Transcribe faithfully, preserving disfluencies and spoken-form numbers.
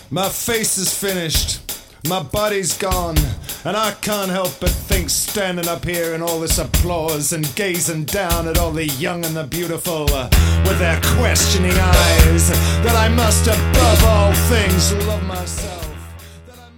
My face is finished, my body's gone, and I can't help but think, standing up here in all this applause and gazing down at all the young and the beautiful uh, with their questioning eyes, that I must above all things love myself.